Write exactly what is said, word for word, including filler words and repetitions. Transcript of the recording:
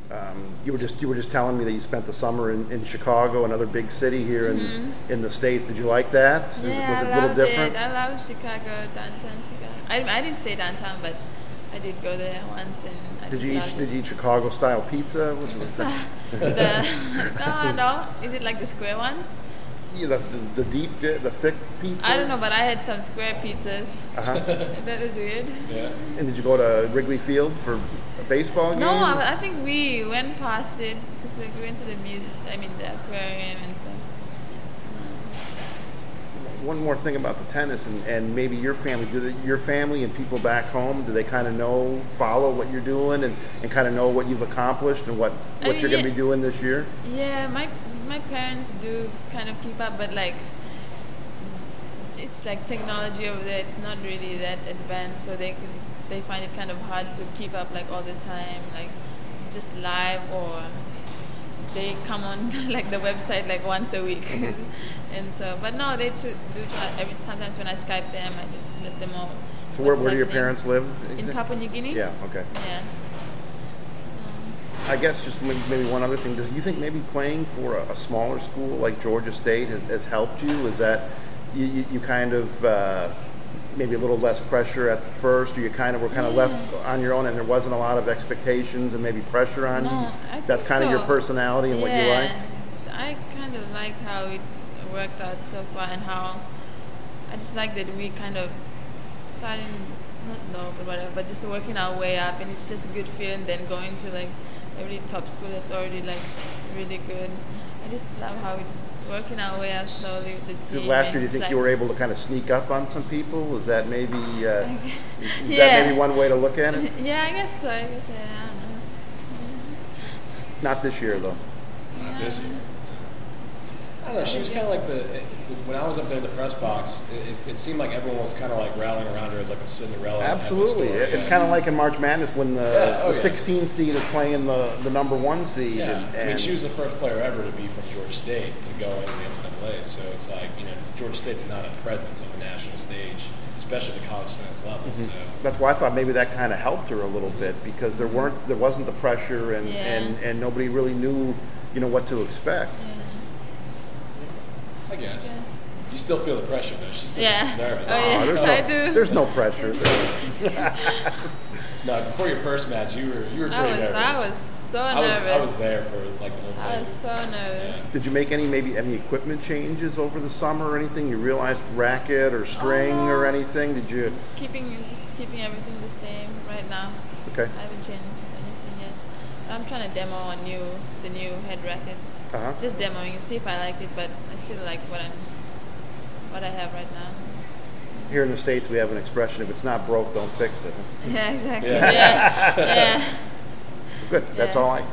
Um, you were just you were just telling me that you spent the summer in, in Chicago, another big city here mm-hmm. in in the States. Did you like that? Is, yeah, was it I a little loved different? It. I love Chicago, downtown Chicago. I, I didn't stay downtown, but I did go there once. And I did just you eat loved Did it. you eat Chicago style pizza? What was that? the, no, no. Is it like the square ones? Yeah, the, the, the deep, the thick pizzas? I don't know, but I had some square pizzas. Uh-huh. That is weird. Yeah. And did you go to Wrigley Field for a baseball game? No, I, I think we went past it because we went to the museum, I mean the aquarium and stuff. One more thing about the tennis and, and maybe your family. Do the, your family and people back home, do they kind of know, follow what you're doing and, and kind of know what you've accomplished and what, what I mean, you're going to yeah, be doing this year? Yeah, my my parents do kind of keep up, but like it's like technology over there. It's not really that advanced, so they can, they find it kind of hard to keep up like all the time, like just live, or they come on like the website like once a week. And so, but no, they too, do try. Every sometimes when I Skype them, I just let them know. So where, where do your parents live? In Papua New Guinea. Yeah. Okay. Yeah. I guess just maybe one other thing. Does you think maybe playing for a, a smaller school like Georgia State has, has helped you? Is that you, you, you kind of uh, maybe a little less pressure at the first, or you kind of were kind of yeah. left on your own, and there wasn't a lot of expectations and maybe pressure on no, you? I That's kind so. of your personality and yeah. what you liked. I kind of liked how it worked out so far, and how I just like that we kind of starting not low but whatever, but just working our way up, and it's just a good feeling. Then going to like a really top school that's already like really good. I just love how we just working our way up slowly with the So team. last year, do you think like, you were able to kind of sneak up on some people? Is that maybe uh, is yeah. that maybe one way to look at it? Yeah, I guess so. I guess yeah, I don't know. Not this year though. Not this year. I don't know. She was kind of like the it, when I was up there in the press box. It, it, it seemed like everyone was kind of like rallying around her as like a Cinderella. Absolutely, type of story. it's yeah. kind of like in March Madness when the, Yeah, oh, the yeah. sixteen seed is playing the, the number one seed. Yeah, and, and I mean, she was the first player ever to be from Georgia State to go in the N C double A. So it's like, you know, Georgia State's not a presence on the national stage, especially at the college tennis level. Mm-hmm. So that's why I thought maybe that kind of helped her a little bit, because there weren't there wasn't the pressure and, Yeah. and, and nobody really knew, you know, what to expect. Yeah. I guess. Yes. You still feel the pressure though. She's still Yeah. nervous. Oh, yeah. there's, I no, do. there's no pressure. No, before your first match, you were you were I pretty was, nervous. I was so I was, nervous. I was there for like the whole thing. I was so nervous. Did you make any maybe any equipment changes over the summer or anything? You realized racket or string Oh, no. or anything? Did you? Just keeping, just keeping everything the same right now. Okay. I haven't changed anything yet. I'm trying to demo a new, the new head rackets. Uh-huh. Just demoing and see if I like it, but I still like what I'm, what I have right now. Here in the States, we have an expression: if it's not broke, don't fix it. Yeah, exactly. Yeah. Yeah, yeah. Good. That's Yeah. all I